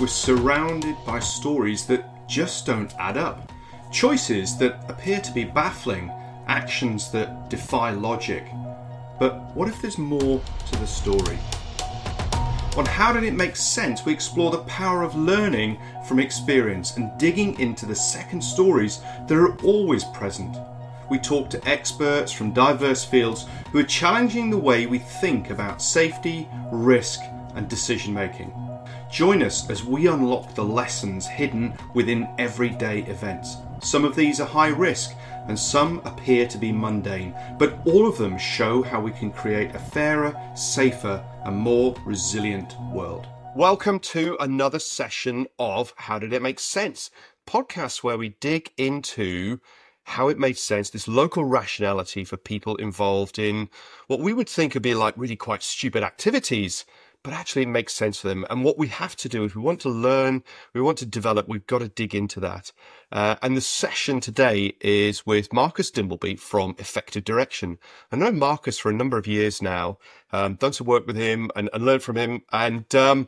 we're surrounded by stories that just don't add up. Choices that appear to be baffling, actions that defy logic. But what if there's more to the story? On How Did It Make Sense, we explore the power of learning from experience and digging into the second stories that are always present. We talk to experts from diverse fields who are challenging the way we think about safety, risk, and decision making. Join us as we unlock the lessons hidden within everyday events. Some of these are high risk and some appear to be mundane, but all of them show how we can create a fairer, safer, and more resilient world. Welcome to another session of How Did It Make Sense? Podcast where we dig into how it made sense, this local rationality for people involved in what we would think would be like really quite stupid activities, but actually it makes sense for them. And what we have to do, if we want to learn, we want to develop, we've got to dig into that. And the session today is with Marcus Dimbleby from Effective Direction. I know Marcus for a number of years now, done some work with him and learned from him. And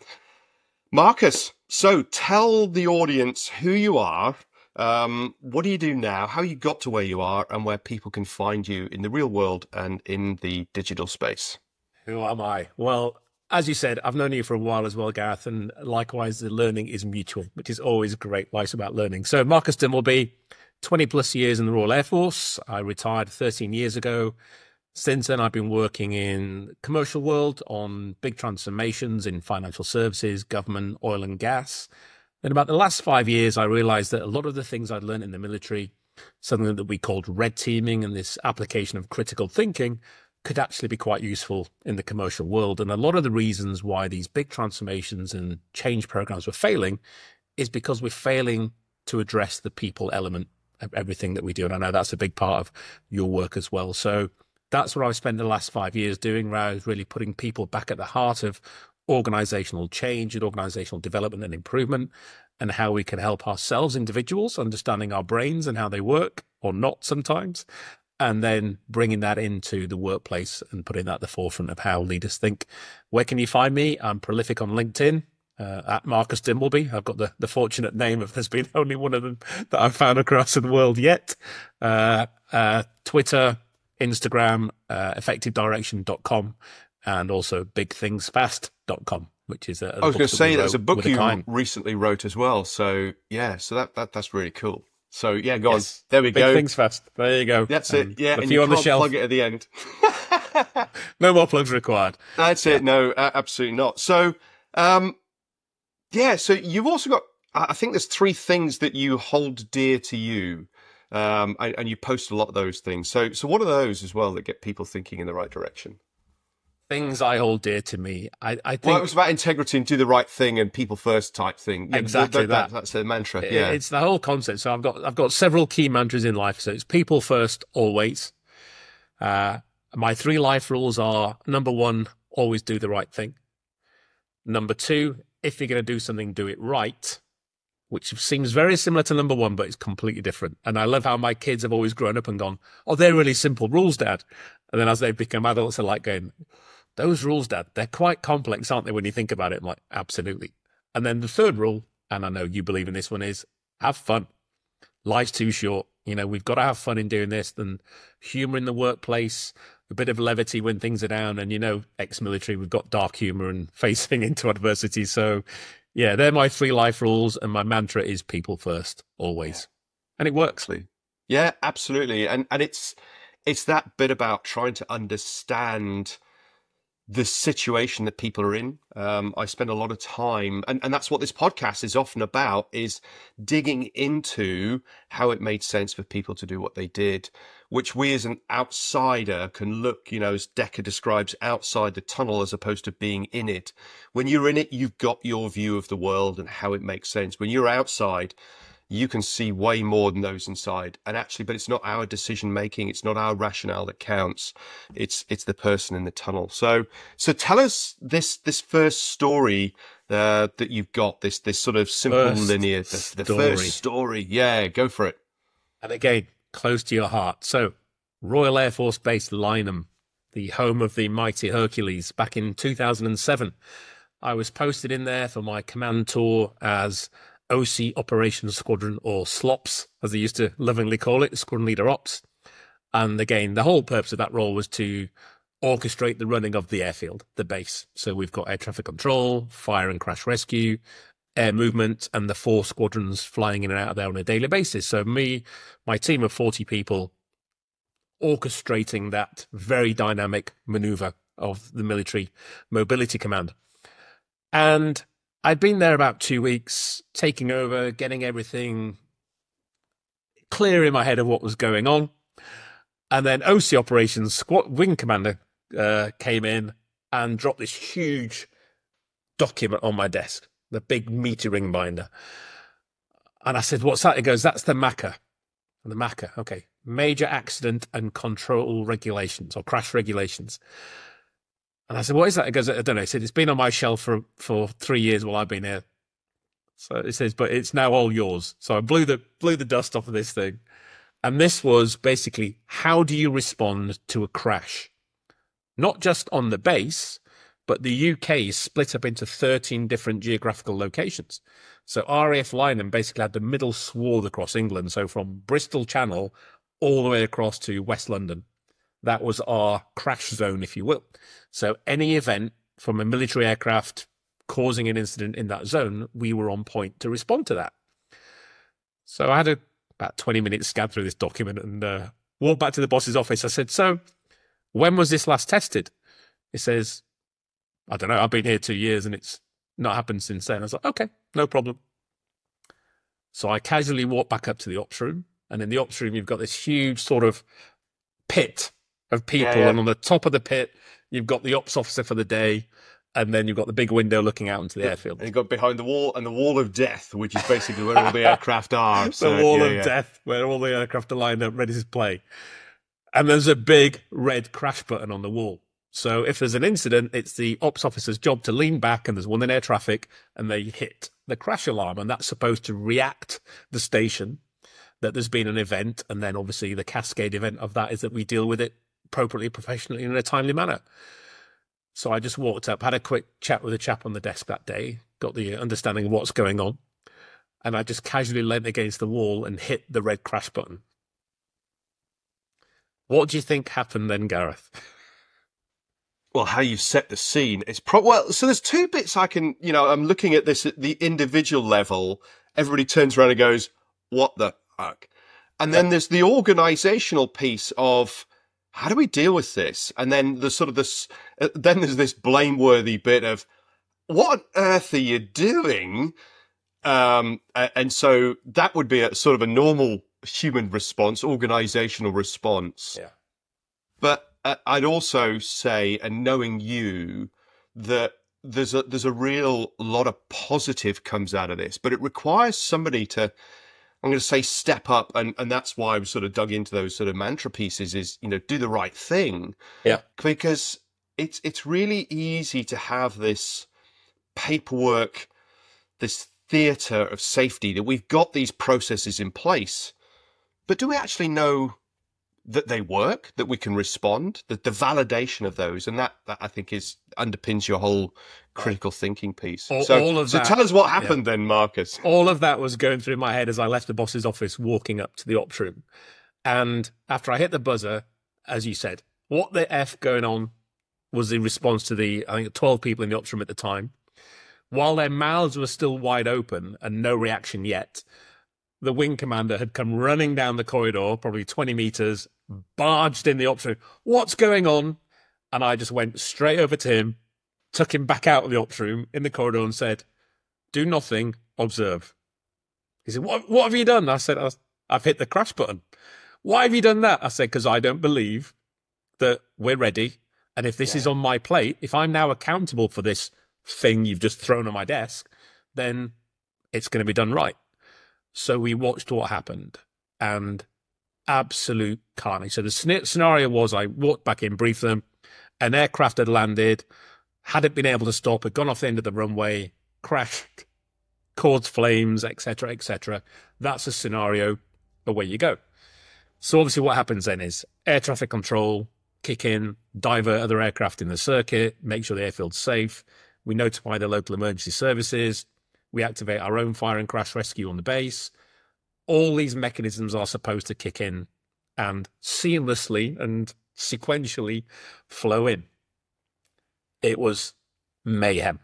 Marcus, so tell the audience who you are, what do you do now, how you got to where you are, and where people can find you in the real world and in the digital space. Who am I? Well, as you said, I've known you for a while as well, Gareth, and likewise, the learning is mutual, which is always great. Life's about learning. So Marcus Dimbleby, 20 plus years in the Royal Air Force. I retired 13 years ago. Since then, I've been working in commercial world on big transformations in financial services, government, oil and gas. In about the last 5 years, I realized that a lot of the things I'd learned in the military, something that we called red teaming and this application of critical thinking, could actually be quite useful in the commercial world. And a lot of the reasons why these big transformations and change programs were failing is because we're failing to address the people element of everything that we do. And I know that's a big part of your work as well. So that's what I've spent the last 5 years doing, where I was really putting people back at the heart of organizational change and organizational development and improvement, and how we can help ourselves, individuals, understanding our brains and how they work or not sometimes, and then bringing that into the workplace and putting that at the forefront of how leaders think. Where can you find me? I'm prolific on LinkedIn, at Marcus Dimbleby. I've got the fortunate name of there's been only one of them that I've found across the world yet. Twitter, Instagram, effectivedirection.com, and also bigthingsfast.com, which is I was going to say there's a book you recently wrote as well. So yeah, so that's really cool. So yeah, go on. There we go. Big Things Fast. There you go. That's it. Yeah, and you on the shelf. Plug it at the end. No more plugs required. That's it. No, absolutely not. So, so you've also got, I think there's 3 things that you hold dear to you, and you post a lot of those things. So what are those as well that get people thinking in the right direction? Things I hold dear to me. I think. Well, it was about integrity and do the right thing and people first type thing. Exactly That's the mantra. Yeah, it's the whole concept. So I've got several key mantras in life. So it's people first, always. My 3 life rules are: number 1, always do the right thing. Number 2, if you're going to do something, do it right. Which seems very similar to number 1, but it's completely different. And I love how my kids have always grown up and gone, "Oh, they're really simple rules, Dad." And then as they become adults, they're like going, "Those rules, Dad, they're quite complex, aren't they, when you think about it?" I'm like, absolutely. And then the 3rd rule, and I know you believe in this one, is have fun. Life's too short. You know, we've got to have fun in doing this, and humor in the workplace, a bit of levity when things are down. And, you know, ex-military, we've got dark humor and facing into adversity. So, yeah, they're my 3 life rules. And my mantra is people first, always. And it works. Yeah, absolutely. And it's that bit about trying to understand the situation that people are in. I spend a lot of time, and that's what this podcast is often about, is digging into how it made sense for people to do what they did, which we as an outsider can look, as Decker describes, outside the tunnel as opposed to being in it. When you're in it, you've got your view of the world and how it makes sense. When you're outside, you can see way more than those inside. And actually, but it's not our decision making. It's not our rationale that counts. It's the person in the tunnel. So tell us this first story that you've got, this sort of simple linear, the first story. Yeah, go for it. And again, close to your heart. So Royal Air Force Base Lyneham, the home of the mighty Hercules, back in 2007. I was posted in there for my command tour as OC Operations Squadron, or SLOPS, as they used to lovingly call it, Squadron Leader Ops. And again, the whole purpose of that role was to orchestrate the running of the airfield, the base. So we've got air traffic control, fire and crash rescue, air movement, and the 4 squadrons flying in and out of there on a daily basis. So my team of 40 people, orchestrating that very dynamic maneuver of the military mobility command. And I'd been there about 2 weeks, taking over, getting everything clear in my head of what was going on. And then OC Operations Wing Commander came in and dropped this huge document on my desk, the big meaty ring binder. And I said, what's that? He goes, that's the MACA. And the MACA, okay, Major Accident and Control Regulations, or Crash Regulations. And I said, what is that? He goes, I don't know. He said, it's been on my shelf for 3 years while I've been here. So it says, but it's now all yours. So I blew the dust off of this thing. And this was basically, how do you respond to a crash? Not just on the base, but the UK is split up into 13 different geographical locations. So RAF Lynham basically had the middle swath across England. So from Bristol Channel all the way across to West London. That was our crash zone, if you will. So any event from a military aircraft causing an incident in that zone, we were on point to respond to that. So I had about 20 minutes scan through this document and walked back to the boss's office. I said, so when was this last tested? He says, I don't know, I've been here 2 years and it's not happened since then. I was like, okay, no problem. So I casually walked back up to the ops room. And in the ops room, you've got this huge sort of pit of people. Yeah. And on the top of the pit, you've got the ops officer for the day. And then you've got the big window looking out into the airfield. And you've got behind the wall, and the wall of death, which is basically where all the aircraft are. So, the wall of death, where all the aircraft are lined up, ready to play. And there's a big red crash button on the wall. So if there's an incident, it's the ops officer's job to lean back, and there's one in air traffic, and they hit the crash alarm. And that's supposed to react the station that there's been an event. And then obviously the cascade event of that is that we deal with it appropriately, professionally, in a timely manner. So I just walked up, had a quick chat with a chap on the desk that day, got the understanding of what's going on, and I just casually leant against the wall and hit the red crash button. What do you think happened then, Gareth? Well, how you set the scene is so there's 2 bits I can, I'm looking at this at the individual level. Everybody turns around and goes, what the fuck? And then there's the organizational piece of, how do we deal with this? And then then there's this blameworthy bit of, what on earth are you doing? And so that would be a sort of a normal human response, organizational response. Yeah. But I'd also say, and knowing you, that there's a real lot of positive comes out of this, but it requires somebody to, I'm going to say, step up, and that's why I sort of dug into those sort of mantra pieces is, do the right thing. Yeah. Because it's really easy to have this paperwork, this theatre of safety, that we've got these processes in place, but do we actually know that they work, that we can respond, that the validation of those, and that I think underpins your whole critical thinking piece. So tell us what happened then, Marcus. All of that was going through my head as I left the boss's office, walking up to the ops room. And after I hit the buzzer, as you said, what the F going on was in response to the, I think, 12 people in the ops room at the time. While their mouths were still wide open and no reaction yet, the wing commander had come running down the corridor, probably 20 meters, barged in the ops room. What's going on? And I just went straight over to him, took him back out of the ops room in the corridor and said, do nothing, observe. He said, what have you done? I said, I've hit the crash button. Why have you done that? I said, because I don't believe that we're ready. And if this is on my plate, if I'm now accountable for this thing you've just thrown on my desk, then it's going to be done right. So we watched what happened, and absolute carnage. So the scenario was, I walked back in, briefed them, an aircraft had landed, hadn't been able to stop, had gone off the end of the runway, crashed, caused flames, etc., etc. That's a scenario, away you go. So obviously what happens then is air traffic control, kick in, divert other aircraft in the circuit, make sure the airfield's safe, We notify the local emergency services. We activate our own fire and crash rescue on the base. All these mechanisms are supposed to kick in and seamlessly and sequentially flow in. It was mayhem.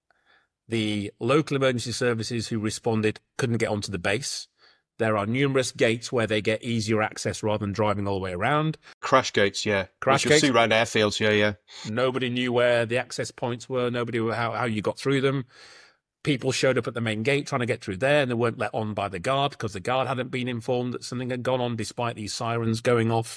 The local emergency services who responded couldn't get onto the base. There are numerous gates where they get easier access rather than driving all the way around. Crash gates, yeah. Crash Which gates. you'll see around airfields, yeah. Nobody knew where the access points were. Nobody knew how you got through them. People showed up at the main gate trying to get through there, and they weren't let on by the guard because the guard hadn't been informed that something had gone on despite these sirens going off.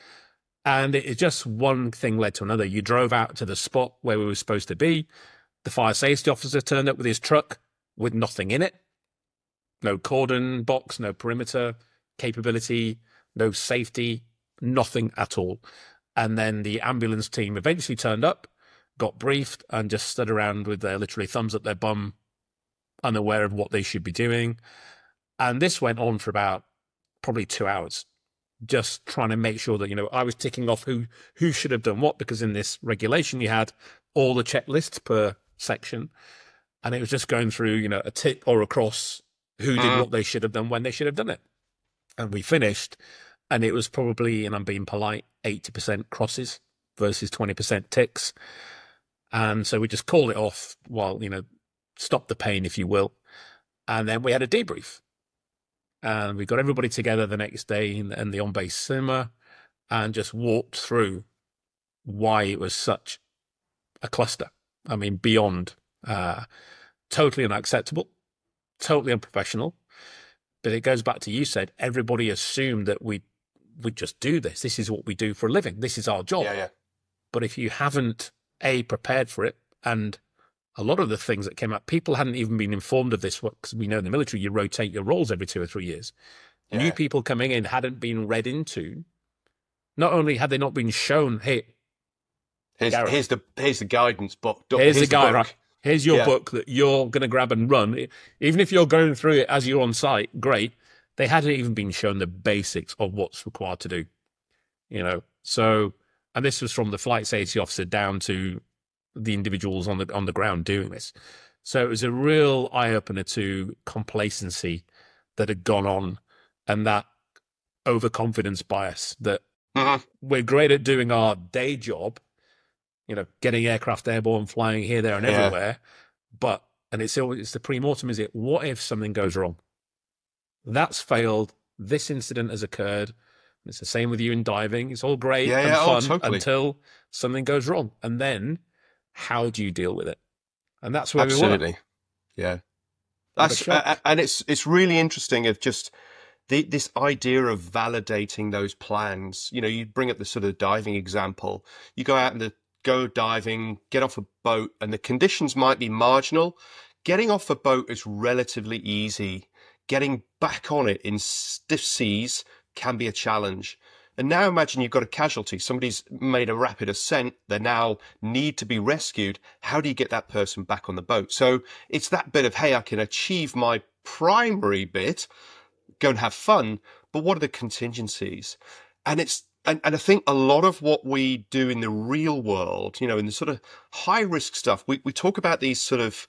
And it just one thing led to another. You drove out to the spot where we were supposed to be. The fire safety officer turned up with his truck with nothing in it. No cordon box, no perimeter capability, no safety, nothing at all. And then the ambulance team eventually turned up, got briefed, and just stood around with their literally thumbs up their bum, unaware of what they should be doing. And this went on for about probably 2 hours, just trying to make sure that, I was ticking off who should have done what, because in this regulation you had all the checklists per section, and it was just going through, a tick or a cross, who did what they should have done when they should have done it. And we finished, and it was probably, and I'm being polite, 80% crosses versus 20% ticks. And so we just called it off while, stop the pain, if you will. And then we had a debrief. And we got everybody together the next day in the on-base cinema and just walked through why it was such a cluster. I mean, beyond totally unacceptable, totally unprofessional. But it goes back to, you said, everybody assumed that we just do this. This is what we do for a living. This is our job. Yeah. But if you haven't, prepared for it, and a lot of the things that came up, people hadn't even been informed of this, because we know in the military you rotate your roles every 2 or 3 years. Yeah. New people coming in hadn't been read into. Not only had they not been shown, hey, here's the guidance book. Here's the guide, right? Here's your book that you're going to grab and run. Even if you're going through it as you're on site, great. They hadn't even been shown the basics of what's required to do. So, and this was from the flight safety officer down to the individuals on the ground doing this. So it was a real eye-opener to complacency that had gone on, and that overconfidence bias that we're great at doing our day job, getting aircraft airborne, flying here, there, and everywhere. But, and it's the pre-mortem, is it? What if something goes wrong? That's failed. This incident has occurred. It's the same with you in diving. It's all great and fun until something goes wrong. And then how do you deal with it? And that's where we were. Yeah. And it's really interesting of just this idea of validating those plans. You bring up the sort of diving example. You go out and go diving, get off a boat, and the conditions might be marginal. Getting off a boat is relatively easy. Getting back on it in stiff seas can be a challenge. And now imagine you've got a casualty. Somebody's made a rapid ascent. They now need to be rescued. How do you get that person back on the boat? So it's that bit of, hey, I can achieve my primary bit, go and have fun, but what are the contingencies? And I think a lot of what we do in the real world, in the sort of high risk stuff, we talk about these sort of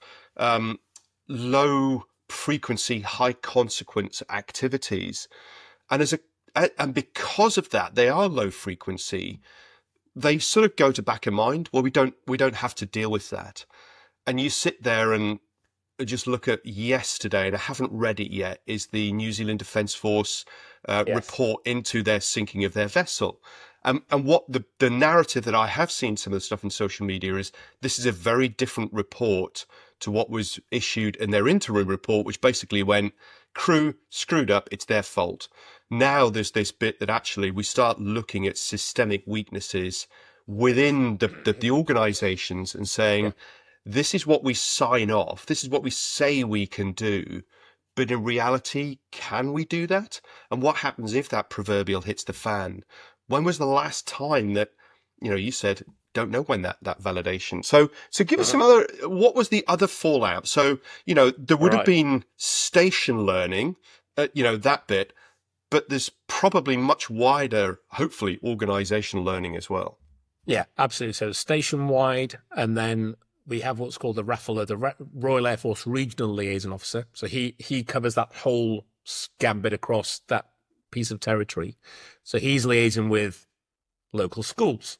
low frequency, high consequence activities. And because of that, they are low frequency. They sort of go to back of mind. Well, we don't have to deal with that. And you sit there and just look at yesterday, and I haven't read it yet, is the New Zealand Defence Force report into their sinking of their vessel. And what the narrative that I have seen some of the stuff in social media is, this is a very different report to what was issued in their interim report, which basically went, crew screwed up, it's their fault. Now there's this bit that actually we start looking at systemic weaknesses within the organizations and saying, this is what we sign off, this is what we say we can do, but in reality, can we do that? And what happens if that proverbial hits the fan? When was the last time that, you said, don't know when that validation. So give us some other, what was the other fallout? So, there would have been station learning, that bit, but there's probably much wider, hopefully, organizational learning as well. Yeah, absolutely. So station wide, and then we have what's called the RAFLA, the Royal Air Force Regional Liaison Officer. So he covers that whole gambit across that piece of territory. So he's liaising with local schools,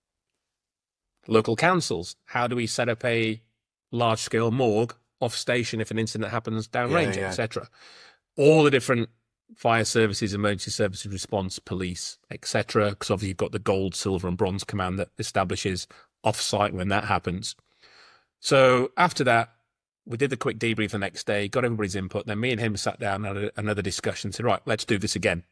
local councils. How do we set up a large-scale morgue off station if an incident happens downrange, etc.? All the different fire services, emergency services response, police, etc. Because obviously you've got the gold, silver, and bronze command that establishes off-site when that happens. So after that, we did the quick debrief the next day, got everybody's input. Then me and him sat down and had another discussion. Said, right, let's do this again.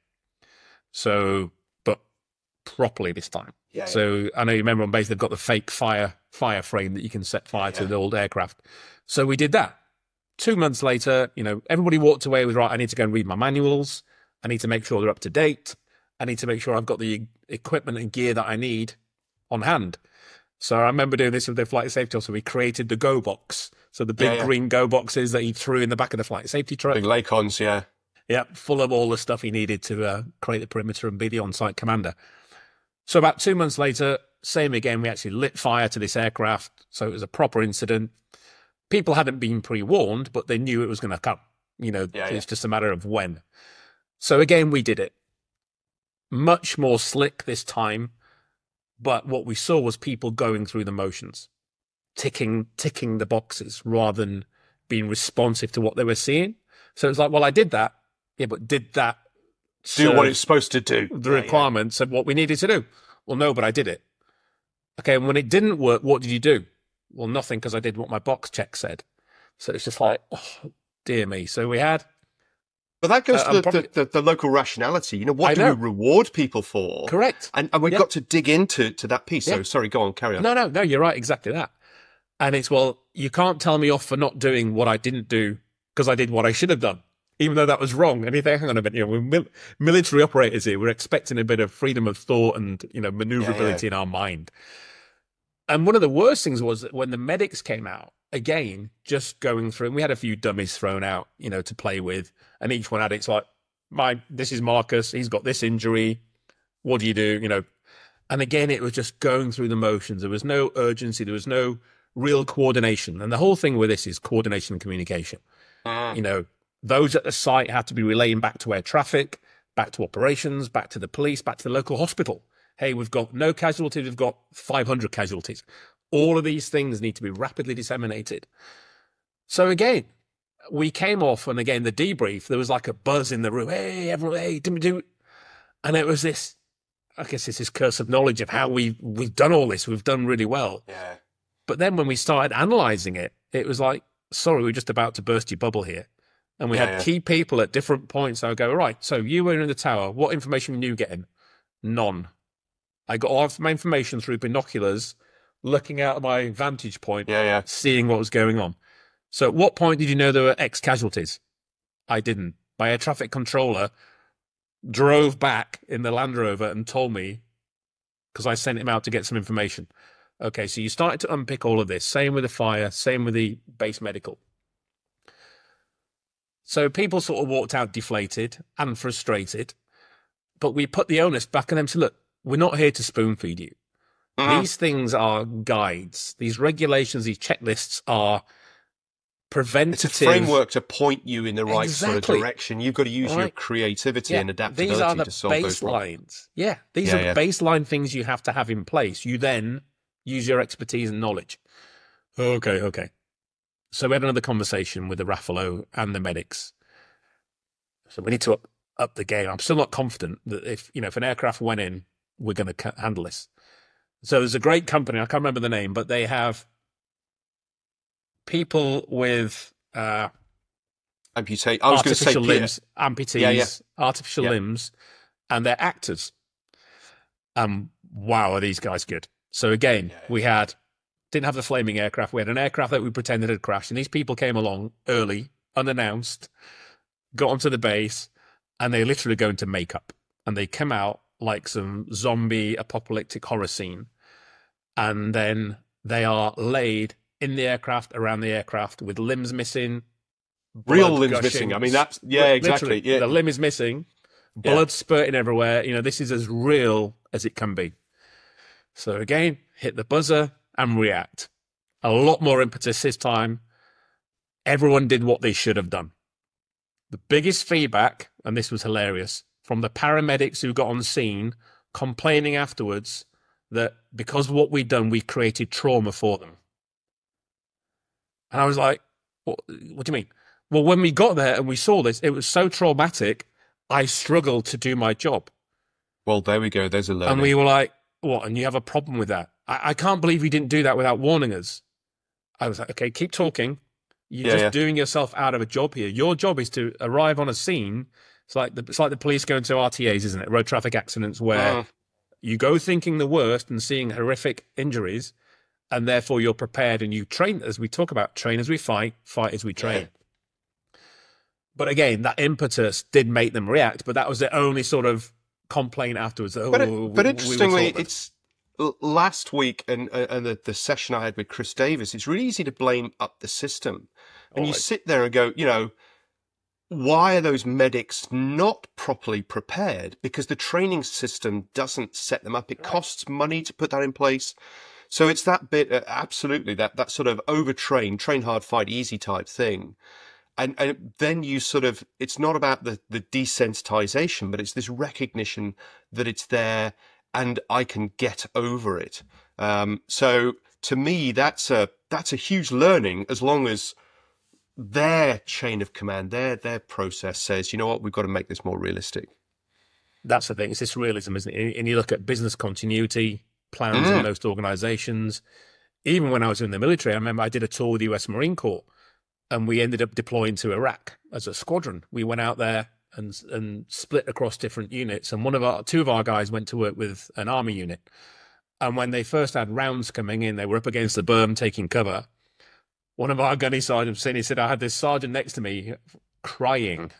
So, but properly this time. So I know you remember on base they've got the fake fire frame that you can set fire to the old aircraft. So we did that. 2 months later, everybody walked away with, right, I need to go and read my manuals. I need to make sure they're up to date. I need to make sure I've got the equipment and gear that I need on hand. So I remember doing this with the flight safety officer. We created the Go Box. So the big green Go Boxes that he threw in the back of the flight safety truck. Big Lakons, yeah. Yeah, full of all the stuff he needed to create the perimeter and be the on-site commander. So about 2 months later, same again, we actually lit fire to this aircraft. So it was a proper incident. People hadn't been pre-warned, but they knew it was going to come. It's just a matter of when. So again, we did it. Much more slick this time. But what we saw was people going through the motions, ticking the boxes rather than being responsive to what they were seeing. So it's like, well, I did that. Yeah, but did that do what it's supposed to do? The requirements of what we needed to do. Well, no, but I did it. Okay, and when it didn't work, what did you do? Well, nothing, because I did what my box check said. So it's just like, oh, dear me. So we had... But that goes to the local rationality. What do we reward people for? Correct. And we've got to dig into that piece. So, sorry, go on, carry on. No, you're right, exactly that. And it's, well, you can't tell me off for not doing what I didn't do because I did what I should have done, even though that was wrong. And you think, hang on a minute, we're military operators here. We're expecting a bit of freedom of thought and, maneuverability in our mind. And one of the worst things was that when the medics came out, again, just going through, and we had a few dummies thrown out, to play with, and each one had it's like, this is Marcus, he's got this injury, what do you do, And again, it was just going through the motions. There was no urgency, there was no real coordination. And the whole thing with this is coordination and communication. Those at the site have to be relaying back to air traffic, back to operations, back to the police, back to the local hospital. Hey, we've got no casualties, we've got 500 casualties. All of these things need to be rapidly disseminated. So again, we came off, and again, the debrief, there was like a buzz in the room. Hey, everyone, hey, did we do? And it was this, I guess it's this curse of knowledge of how we've done all this. We've done really well. Yeah. But then when we started analysing it, it was like, sorry, we're just about to burst your bubble here. And we had key people at different points. I would go, right, so you were in the tower. What information were you getting? None. I got all my information through binoculars, looking out of my vantage point, seeing what was going on. So at what point did you know there were X casualties? I didn't. My air traffic controller drove back in the Land Rover and told me, because I sent him out to get some information. Okay, so you started to unpick all of this. Same with the fire, same with the base medical. So people sort of walked out deflated and frustrated, but we put the onus back on them to look, we're not here to spoon feed you. These things are guides. These regulations, these checklists are preventative. It's a framework to point you in the right sort of direction. You've got to use your creativity and adaptability to solve those problems. These are the baseline things you have to have in place. You then use your expertise and knowledge. Okay. So we had another conversation with the RAFLO and the medics. So we need to up the game. I'm still not confident that if an aircraft went in, we're going to handle this. So there's a great company, I can't remember the name, but they have people with artificial limbs, amputees, artificial limbs, and they're actors. Wow, are these guys good? So again, we didn't have the flaming aircraft. We had an aircraft that we pretended had crashed, and these people came along early, unannounced, got onto the base, and they literally go into makeup, and they come out like some zombie apocalyptic horror scene. And then they are laid in the aircraft, around the aircraft, with limbs missing. Real limbs gushing. Missing. I mean, that's, exactly. The limb is missing, blood spurting everywhere. This is as real as it can be. So again, hit the buzzer and react. A lot more impetus this time. Everyone did what they should have done. The biggest feedback, and this was hilarious, from the paramedics who got on scene complaining afterwards that because of what we'd done, we created trauma for them. And I was like, what do you mean? Well, when we got there and we saw this, it was so traumatic, I struggled to do my job. Well, there we go. There's a learning. And we were like, what? And you have a problem with that? I can't believe you didn't do that without warning us. I was like, okay, keep talking. You're doing yourself out of a job here. Your job is to arrive on a scene. It's like the police going to RTAs, isn't it? Road traffic accidents, where you go thinking the worst and seeing horrific injuries, and therefore you're prepared and you train, as we talk about, train as we fight, fight as we train. Yeah. But again, that impetus did make them react, but that was the only sort of complaint afterwards. But interestingly, it's last week and the session I had with Chris Davis, it's really easy to blame up the system. And you sit there and go, why are those medics not properly prepared? Because the training system doesn't set them up. It costs money to put that in place. So it's that bit, absolutely, that sort of overtrain, train hard, fight easy type thing. And then you sort of, it's not about the desensitization, but it's this recognition that it's there and I can get over it. So to me, that's a huge learning, as long as their chain of command, their process says, you know what, we've got to make this more realistic. That's the thing. It's this realism, isn't it? And you look at business continuity plans in most organizations. Even when I was in the military, I remember I did a tour with the US Marine Corps, and we ended up deploying to Iraq as a squadron. We went out there and split across different units. And two of our guys went to work with an army unit. And when they first had rounds coming in, they were up against the berm taking cover. One of our gunny sergeants said, I had this sergeant next to me crying.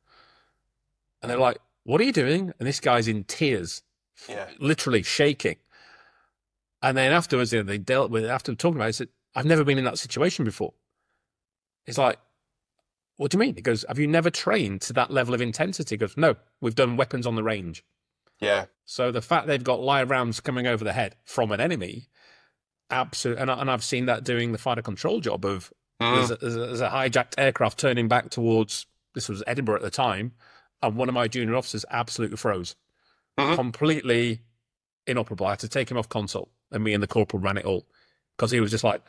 And they're like, what are you doing? And this guy's in tears, literally shaking. And then afterwards, they dealt with it. After talking about it, said, I've never been in that situation before. It's like, what do you mean? He goes, have you never trained to that level of intensity? He goes, no, we've done weapons on the range. Yeah. So the fact they've got live rounds coming over the head from an enemy, absolutely. And I've seen that doing the fighter control job of there's a hijacked aircraft turning back towards, this was Edinburgh at the time, and one of my junior officers absolutely froze. Completely inoperable. I had to take him off console, and me and the corporal ran it all, because he was just like,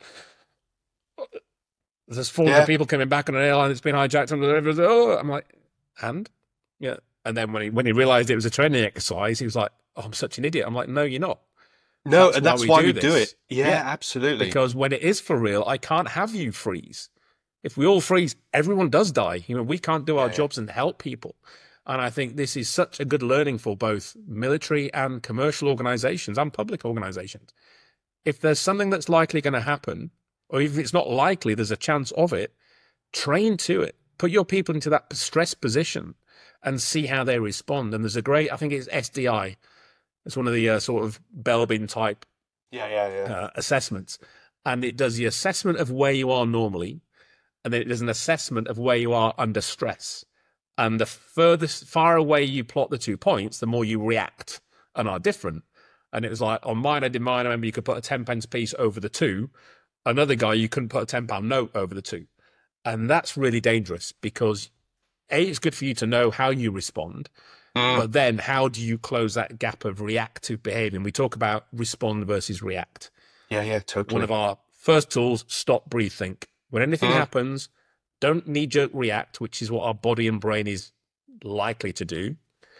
there's 400 people coming back on an airline that's been hijacked. I'm like, and? Yeah. And then when he realized it was a training exercise, he was like, oh, I'm such an idiot. I'm like, no, you're not. No, that's why we do it. Yeah, absolutely. Because when it is for real, I can't have you freeze. If we all freeze, everyone does die. We can't do our jobs and help people. And I think this is such a good learning for both military and commercial organizations and public organizations. If there's something that's likely going to happen, or if it's not likely, there's a chance of it, train to it. Put your people into that stress position and see how they respond. And there's a great, I think it's SDI. It's one of the sort of Belbin type assessments. And it does the assessment of where you are normally, and then it does an assessment of where you are under stress. And the far away you plot the 2 points, the more you react and are different. And it was like, on mine, I remember you could put a 10 pence piece over the 2. Another guy, you couldn't put a £10 note over the 2. And that's really dangerous, because A, it's good for you to know how you respond, but then how do you close that gap of reactive behavior? And we talk about respond versus react. Yeah, totally. One of our first tools, stop, breathe, think. When anything happens, don't knee-jerk react, which is what our body and brain is likely to do.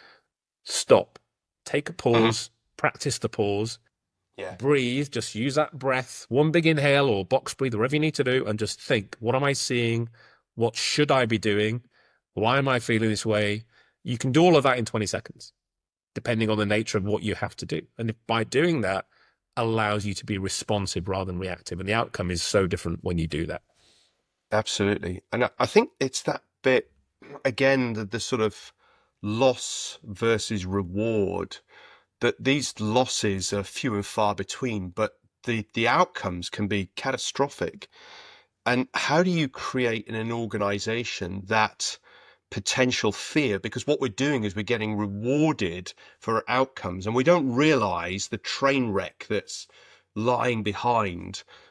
Stop. Take a pause, practice the pause. Yeah. Breathe, just use that breath, one big inhale or box breathe, whatever you need to do, and just think, what am I seeing? What should I be doing? Why am I feeling this way? You can do all of that in 20 seconds, depending on the nature of what you have to do. And if by doing that allows you to be responsive rather than reactive. And the outcome is so different when you do that. Absolutely. And I think it's that bit, again, the sort of loss versus reward, that these losses are few and far between, but the outcomes can be catastrophic. And how do you create in an organization that potential fear? Because what we're doing is we're getting rewarded for outcomes, and we don't realize the train wreck that's lying behind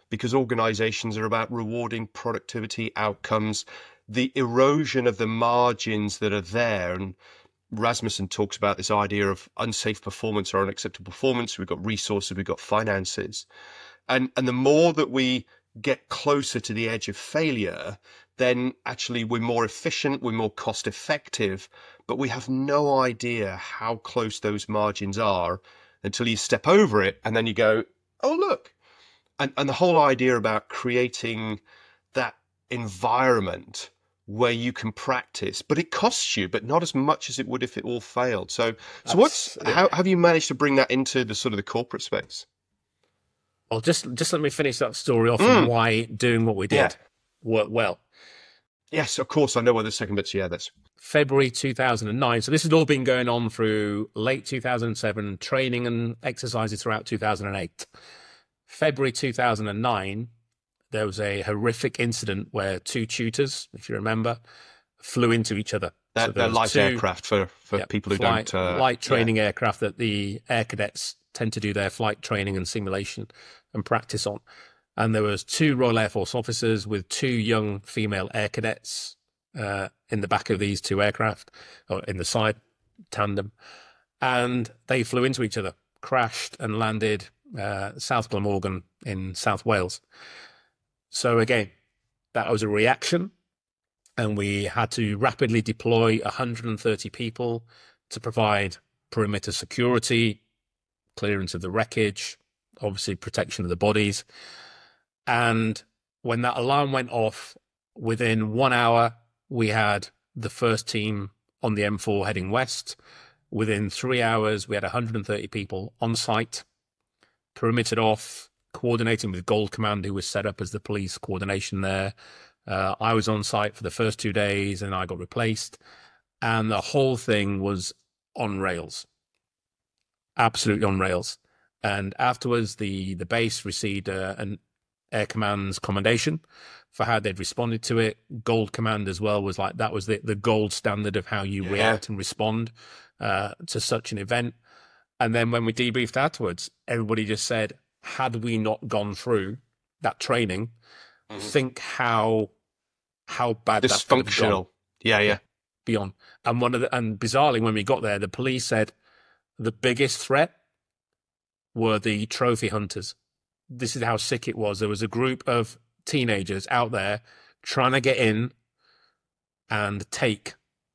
because organizations are about rewarding productivity outcomes, the erosion of the margins that are there. And Rasmussen talks about this idea of unsafe performance or unacceptable performance. We've got resources, we've got finances. And the more that we get closer to the edge of failure, then actually we're more efficient, we're more cost effective, but we have no idea how close those margins are until you step over it. And then you go, oh, look. And the whole idea about creating that environment where you can practice, but it costs you, but not as much as it would if it all failed. So how have you managed to bring that into the sort of the corporate space? Well, just let me finish that story off and why doing what we did worked well. Yes, of course. I know what the second bit's. Yeah, that's February 2009. So this had all been going on through late 2007, training and exercises throughout 2008. February 2009, there was a horrific incident where two tutors, if you remember, flew into each other. They're light aircraft for people who don't... light training aircraft that the air cadets tend to do their flight training and simulation and practice on. And there was two Royal Air Force officers with two young female air cadets in the back of these two aircraft, or in the side tandem. And they flew into each other, crashed and landed South Glamorgan in South Wales. So again, that was a reaction. And we had to rapidly deploy 130 people to provide perimeter security, clearance of the wreckage, obviously protection of the bodies. And when that alarm went off, within 1 hour, we had the first team on the M4 heading west. Within 3 hours, we had 130 people on site, perimetered off, coordinating with Gold Command, who was set up as the police coordination there. I was on site for the first 2 days and I got replaced. And the whole thing was on rails. Absolutely on rails. And afterwards, the base received an Air Command's commendation for how they'd responded to it. Gold Command as well was like, that was the gold standard of how you react and respond to such an event. And then when we debriefed afterwards, everybody just said, had we not gone through that training, think how bad that could have gone. Yeah. Beyond. And bizarrely, when we got there, the police said the biggest threat were the trophy hunters. This is how sick it was. There was a group of teenagers out there trying to get in and take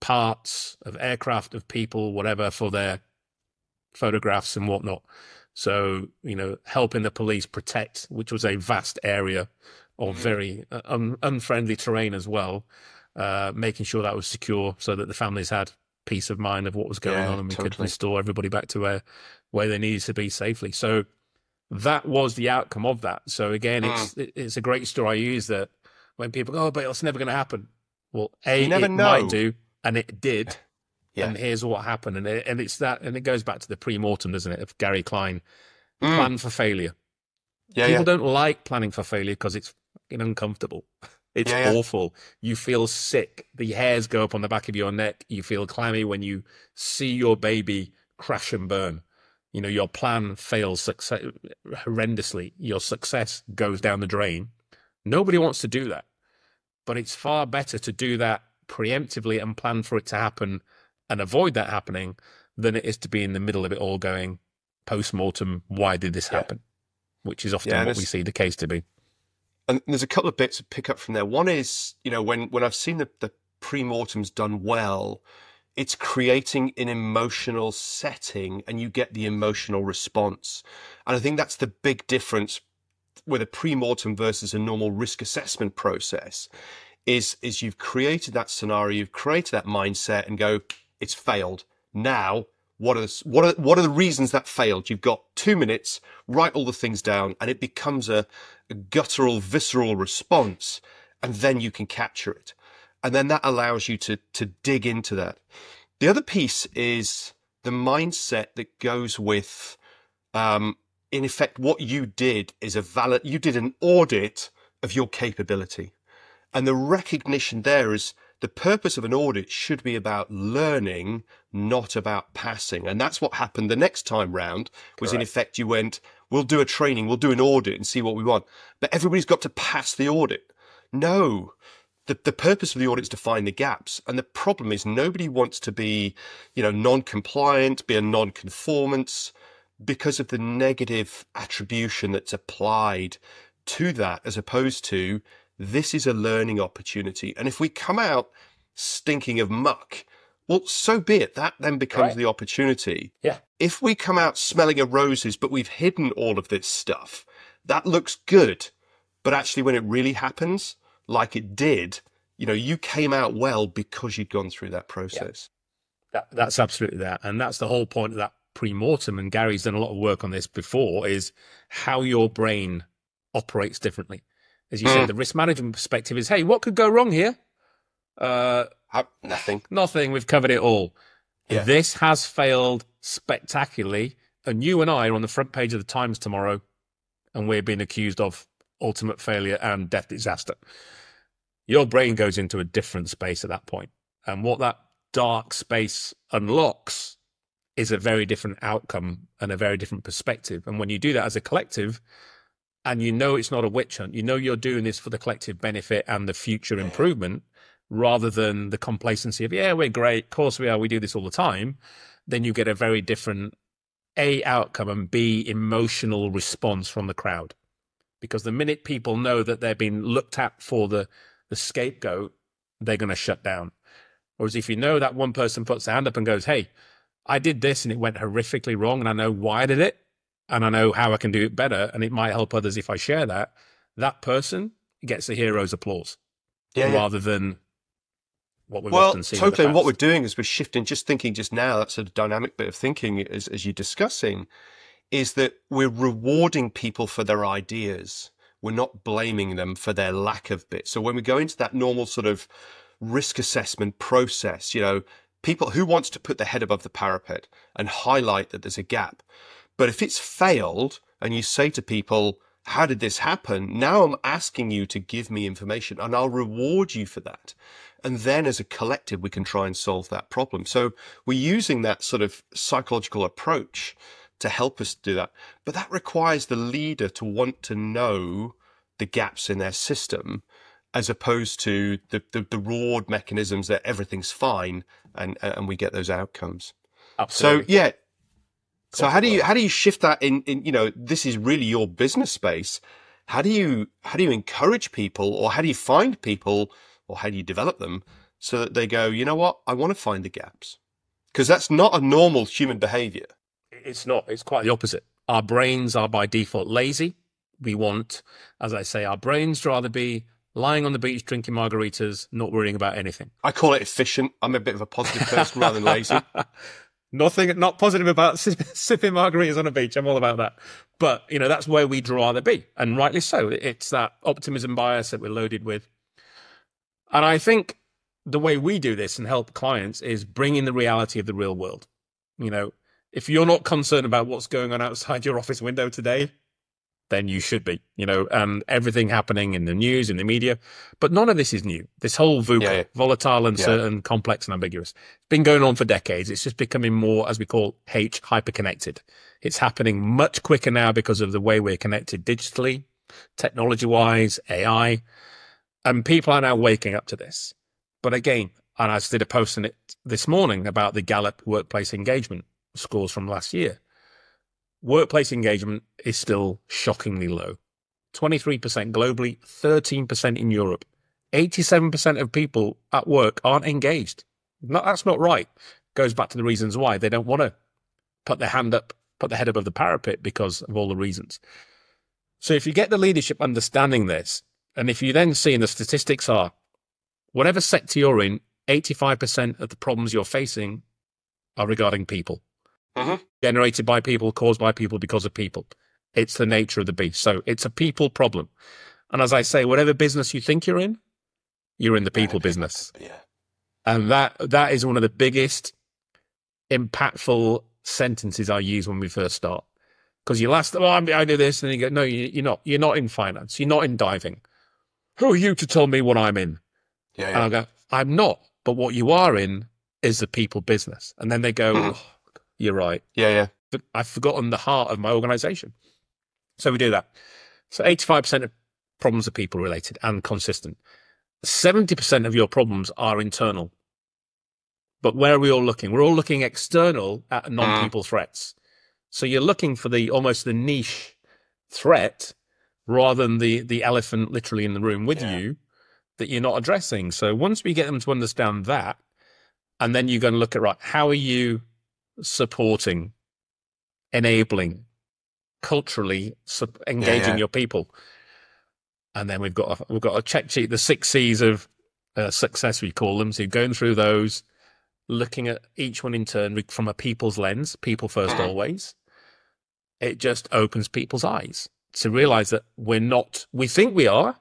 parts of aircraft, of people, whatever, for their photographs and whatnot. So, helping the police protect, which was a vast area of very unfriendly terrain as well, making sure that was secure so that the families had peace of mind of what was going on, and we could restore everybody back to where they needed to be safely. So that was the outcome of that. So again, it's a great story I use, that when people go, oh, but it's never going to happen. Well, it might do, and it did. Yeah. And here's what happened. And it's that, and it goes back to the pre-mortem, doesn't it, of Gary Klein. Plan for failure. People don't like planning for failure because it's fucking uncomfortable. It's awful. You feel sick. The hairs go up on the back of your neck. You feel clammy when you see your baby crash and burn. Your plan fails horrendously. Your success goes down the drain. Nobody wants to do that. But it's far better to do that preemptively and plan for it to happen and avoid that happening than it is to be in the middle of it all going post-mortem, why did this happen? Which is often what we see the case to be. And there's a couple of bits to pick up from there. One is, when I've seen the pre-mortems done well, it's creating an emotional setting and you get the emotional response. And I think that's the big difference with a pre-mortem versus a normal risk assessment process is you've created that scenario, you've created that mindset and go, it's failed. Now, what are the reasons that failed? You've got 2 minutes, write all the things down, and it becomes a guttural, visceral response, and then you can capture it. And then that allows you to dig into that. The other piece is the mindset that goes with, in effect, what you did is you did an audit of your capability. And the recognition there is the purpose of an audit should be about learning, not about passing. And that's what happened the next time round was, in effect, you went, we'll do a training, we'll do an audit and see what we want. But everybody's got to pass the audit. No. The purpose of the audit is to find the gaps. And the problem is nobody wants to be, non-compliant, be a non-conformance because of the negative attribution that's applied to that, as opposed to this is a learning opportunity. And if we come out stinking of muck, well, so be it. That then becomes the opportunity. Yeah. If we come out smelling of roses, but we've hidden all of this stuff, that looks good. But actually, when it really happens, like it did, you came out well because you'd gone through that process. Yeah. That's absolutely that. And that's the whole point of that pre-mortem. And Gary's done a lot of work on this before, is how your brain operates differently. As you said, the risk management perspective is, hey, what could go wrong here? Nothing. Nothing. We've covered it all. Yeah. This has failed spectacularly. And you and I are on the front page of the Times tomorrow, and we're being accused of ultimate failure and death disaster. Your brain goes into a different space at that point. And what that dark space unlocks is a very different outcome and a very different perspective. And when you do that as a collective, and it's not a witch hunt, you're doing this for the collective benefit and the future improvement, rather than the complacency of, we're great, of course we are, we do this all the time, then you get a very different A, outcome, and B, emotional response from the crowd. Because the minute people know that they're being looked at for the scapegoat, they're going to shut down. Whereas if that one person puts their hand up and goes, hey, I did this and it went horrifically wrong and I know why I did it and I know how I can do it better and it might help others if I share that, that person gets the hero's applause rather than what we've often seen. Totally. And what we're doing is we're shifting, just thinking just now, that sort of dynamic bit of thinking as you're discussing, is that we're rewarding people for their ideas. We're not blaming them for their lack of bits. So when we go into that normal sort of risk assessment process, people who wants to put their head above the parapet and highlight that there's a gap. But if it's failed and you say to people, how did this happen? Now I'm asking you to give me information and I'll reward you for that. And then as a collective, we can try and solve that problem. So we're using that sort of psychological approach to help us do that. But that requires the leader to want to know the gaps in their system, as opposed to the reward mechanisms that everything's fine and we get those outcomes. Absolutely. So, So how do you shift that in, this is really your business space. How do you encourage people, or how do you find people, or how do you develop them so that they go, you know what, I want to find the gaps? Because that's not a normal human behavior. It's not. It's quite the opposite. Our brains are by default lazy. We want, as I say, our brains rather be lying on the beach drinking margaritas, not worrying about anything. I call it efficient. I'm a bit of a positive person rather than lazy. Not positive about sipping margaritas on a beach. I'm all about that. But, that's where we'd rather be. And rightly so. It's that optimism bias that we're loaded with. And I think the way we do this and help clients is bring in the reality of the real world. If you're not concerned about what's going on outside your office window today, then you should be, and everything happening in the news, in the media. But none of this is new. This whole VUCA, volatile, uncertain, complex, and ambiguous, it's been going on for decades. It's just becoming more, as we call hyperconnected. It's happening much quicker now because of the way we're connected digitally, technology-wise, AI, and people are now waking up to this. But again, and I just did a post on it this morning about the Gallup workplace engagement scores from last year. Workplace engagement is still shockingly low. 23% globally, 13% in Europe. 87% of people at work aren't engaged. No, that's not right. Goes back to the reasons why. They don't want to put their hand up, put their head above the parapet because of all the reasons. So if you get the leadership understanding this, and if you then see, and the statistics are, whatever sector you're in, 85% of the problems you're facing are regarding people. Generated by people, caused by people, because of people. It's the nature of the beast. So it's a people problem. And as I say, whatever business you think you're in the people business. Yeah. And that is one of the biggest impactful sentences I use when we first start. Because you'll ask them, I do this, and then you go, no, you're not. You're not in finance. You're not in diving. Who are you to tell me what I'm in? Yeah. And I'll go, I'm not. But what you are in is the people business. And then they go, you're right. Yeah. I've forgotten the heart of my organization. So we do that. So 85% of problems are people related and consistent. 70% of your problems are internal. But where are we all looking? We're all looking external at non-people threats. So you're looking for almost the niche threat rather than the elephant literally in the room with you that you're not addressing. So once we get them to understand that, and then you're going to look at, right, how are you supporting, enabling, culturally engaging your people? And then we've got a check sheet, the 6 C's of success, we call them. So you're going through those, looking at each one in turn from a people's lens, people first always. It just opens people's eyes to realize that we think we are.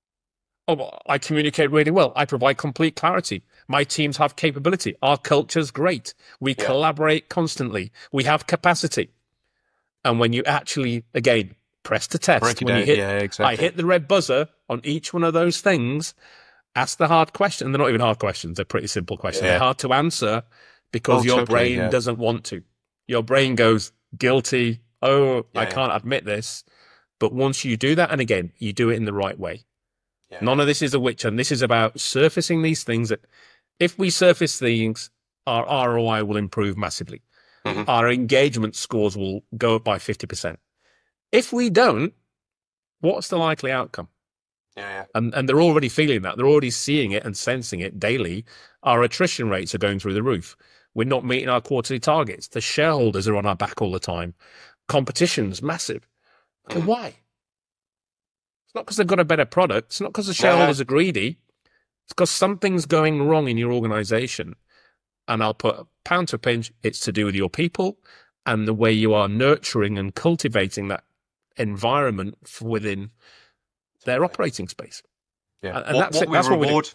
Oh, I communicate really well. I provide complete clarity. My teams have capability. Our culture's great. We collaborate constantly. We have capacity. And when you actually, again, press the test, when you hit, I hit the red buzzer on each one of those things, ask the hard question. And they're not even hard questions. They're pretty simple questions. They're hard to answer because your brain doesn't want to. Your brain goes, guilty. I can't admit this. But once you do that, and again, you do it in the right way. None of this is a witch hunt. This is about surfacing these things that if we surface things, our ROI will improve massively. Our engagement scores will go up by 50%. If we don't, what's the likely outcome? And they're already feeling that. They're already seeing it and sensing it daily. Our attrition rates are going through the roof. We're not meeting our quarterly targets. The shareholders are on our back all the time. Competition's massive. Okay, why? It's not because they've got a better product. It's not because the shareholders are greedy. It's because something's going wrong in your organization. And I'll put a pound to a pinch. It's to do with your people and the way you are nurturing and cultivating that environment within their operating space. And that's what we reward.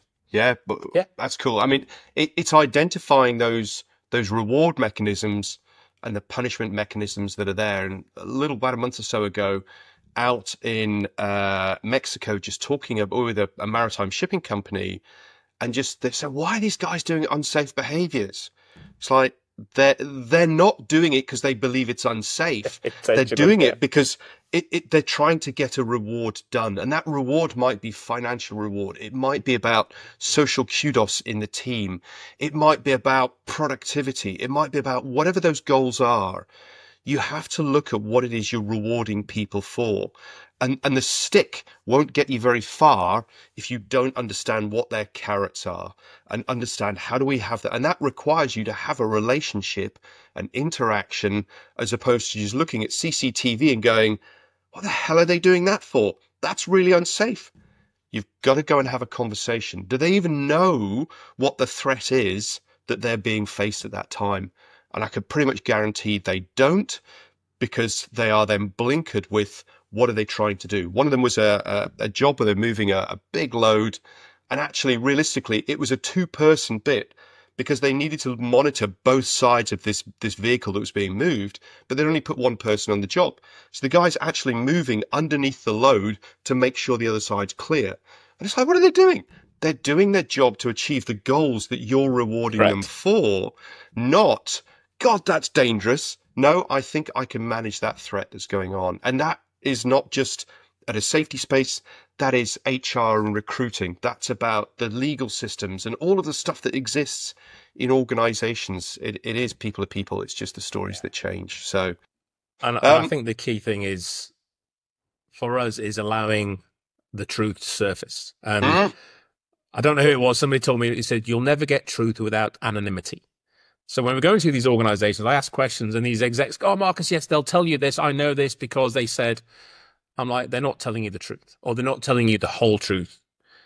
That's cool. I mean, it's identifying those reward mechanisms and the punishment mechanisms that are there. And about a month or so ago, out in Mexico, just talking with a maritime shipping company, and they said, why are these guys doing unsafe behaviors? It's like they're not doing it because they believe it's unsafe. They're doing it because they're trying to get a reward done, and that reward might be financial reward. It might be about social kudos in the team. It might be about productivity. It might be about whatever those goals are. You have to look at what it is you're rewarding people for. And the stick won't get you very far if you don't understand what their carrots are and understand how do we have that. And that requires you to have a relationship, an interaction, as opposed to just looking at CCTV and going, what the hell are they doing that for? That's really unsafe. You've got to go and have a conversation. Do they even know what the threat is that they're being faced at that time? And I could pretty much guarantee they don't, because they are then blinkered with what are they trying to do. One of them was a job where they're moving a big load, and actually, realistically, it was a 2-person bit because they needed to monitor both sides of this vehicle that was being moved, but they only put 1 person on the job. So the guy's actually moving underneath the load to make sure the other side's clear. And it's like, what are they doing? They're doing their job to achieve the goals that you're rewarding them for, not, God, that's dangerous. No, I think I can manage that threat that's going on. And that is not just at a safety space, that is HR and recruiting. That's about the legal systems and all of the stuff that exists in organizations. It is people to people. It's just the stories that change. So, and I think the key thing is for us is allowing the truth to surface. And I don't know who it was. Somebody told me, he said, you'll never get truth without anonymity. So when we're going through these organizations, I ask questions and these execs go, oh, Marcus, yes, they'll tell you this. I know this because they said. I'm like, they're not telling you the truth, or they're not telling you the whole truth.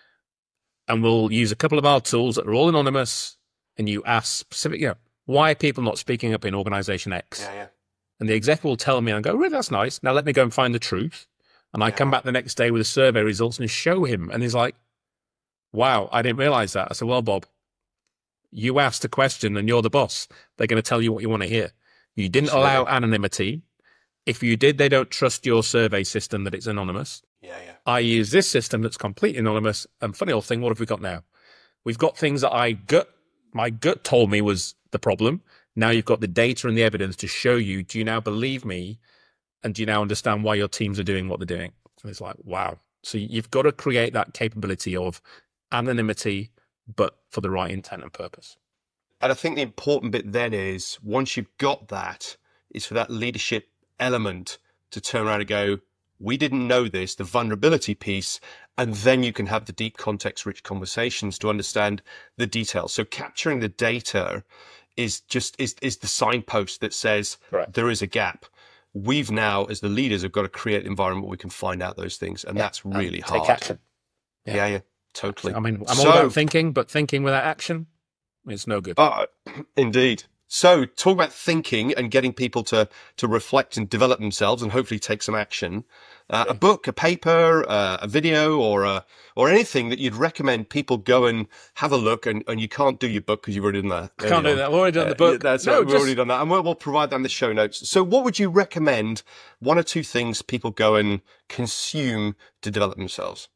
And we'll use a couple of our tools that are all anonymous, and you ask specific, why are people not speaking up in organization X? And the exec will tell me, and I go, really, that's nice. Now let me go and find the truth. And I come back the next day with the survey results and show him. And he's like, wow, I didn't realize that. I said, well, Bob, you asked a question and you're the boss. They're going to tell you what you want to hear. You didn't allow anonymity. If you did, they don't trust your survey system that it's anonymous. I use this system that's completely anonymous. And funny old thing, what have we got now? We've got things that my gut told me was the problem. Now you've got the data and the evidence to show you. Do you now believe me And do you now understand why your teams are doing what they're doing? And it's like, wow. So you've got to create that capability of anonymity, but for the right intent and purpose. And I think the important bit then is, once you've got that, is for that leadership element to turn around and go, we didn't know this, the vulnerability piece, and then you can have the deep context-rich conversations to understand the details. So capturing the data is the signpost that says there is a gap. We've now, as the leaders, have got to create an environment where we can find out those things, and that's really hard. Take action. Yeah, totally. I mean, I'm all about thinking, but thinking without action, it's no good. Indeed. So talk about thinking and getting people to reflect and develop themselves and hopefully take some action. A book, a paper, a video, or anything that you'd recommend people go and have a look, and you can't do your book because you've already done that. Can't do that. We've already done the book. That's right. We've already done that. And we'll provide that in the show notes. So what would you recommend, one or two things people go and consume to develop themselves?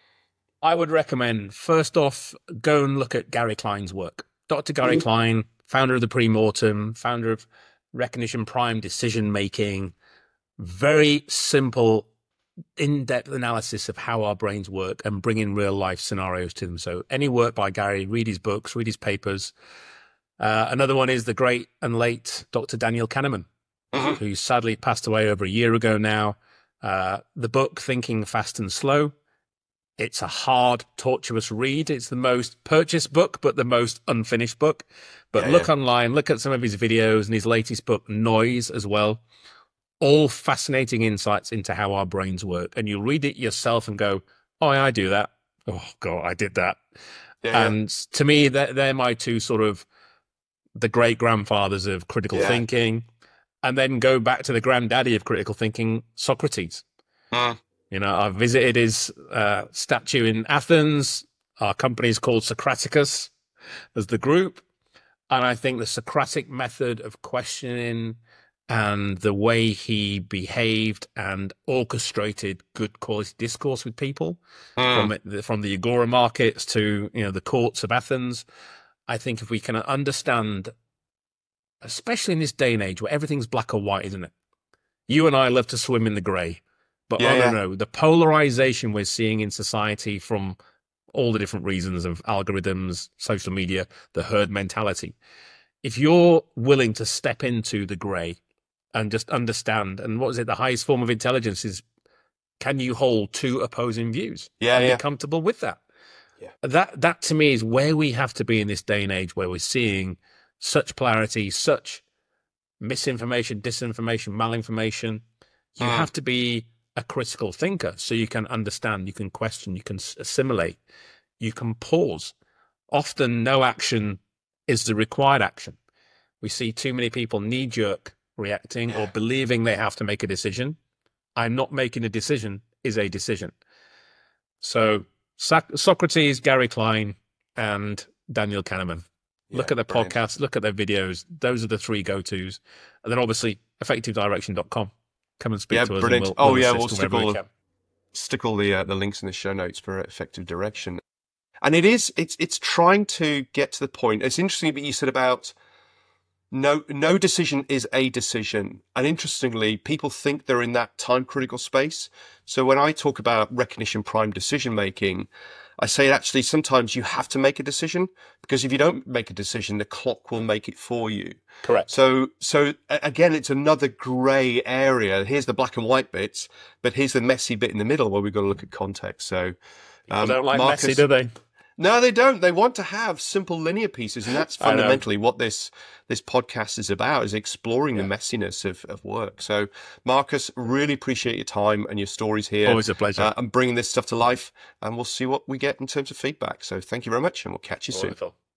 I would recommend, first off, go and look at Gary Klein's work. Dr. Gary Klein, founder of the Premortem, founder of Recognition Prime Decision Making, very simple, in-depth analysis of how our brains work and bring in real-life scenarios to them. So any work by Gary, read his books, read his papers. Another one is the great and late Dr. Daniel Kahneman, who sadly passed away over a year ago now. The book, Thinking Fast and Slow. It's a hard, tortuous read. It's the most purchased book, but the most unfinished book. But look online, look at some of his videos and his latest book, Noise, as well. All fascinating insights into how our brains work. And you'll read it yourself and go, oh, yeah, I do that. Oh, God, I did that. And to me, they're my two sort of the great-grandfathers of critical thinking. And then go back to the granddaddy of critical thinking, Socrates. You know, I visited his statue in Athens. Our company is called Socraticus as the group. And I think the Socratic method of questioning and the way he behaved and orchestrated good quality discourse with people, from the Agora markets to, you know, the courts of Athens, I think if we can understand, especially in this day and age where everything's black or white, isn't it? You and I love to swim in the grey. But no, the polarization we're seeing in society from all the different reasons of algorithms, social media, the herd mentality. If you're willing to step into the grey and just understand, and what is it, the highest form of intelligence is, can you hold two opposing views? And be comfortable with that? That to me is where we have to be in this day and age, where we're seeing such polarity, such misinformation, disinformation, malinformation. You have to be a critical thinker so you can understand, you can question, you can assimilate, you can pause. Often no action is the required action. We see too many people knee-jerk reacting or believing they have to make a decision. I'm not making a decision is a decision. So Socrates, Gary Klein, and Daniel Kahneman. Look at their podcasts, look at their videos. Those are the three go-tos. And then obviously effectivedirection.com. Come and speak to us. Brilliant. We'll stick all the links in the show notes for Effective Direction. And it's trying to get to the point. It's interesting what you said about no decision is a decision. And interestingly, people think they're in that time critical space. So when I talk about recognition prime decision making, I say actually sometimes you have to make a decision, because if you don't make a decision, the clock will make it for you. Correct. So again, it's another grey area. Here's the black and white bits, but here's the messy bit in the middle where we've got to look at context. So people don't like Marcus, messy, do they? No, they don't. They want to have simple linear pieces, and that's fundamentally what this podcast is about, is exploring the messiness of work. So, Marcus, really appreciate your time and your stories here. Always a pleasure. And bringing this stuff to life, and we'll see what we get in terms of feedback. So thank you very much, and we'll catch you soon.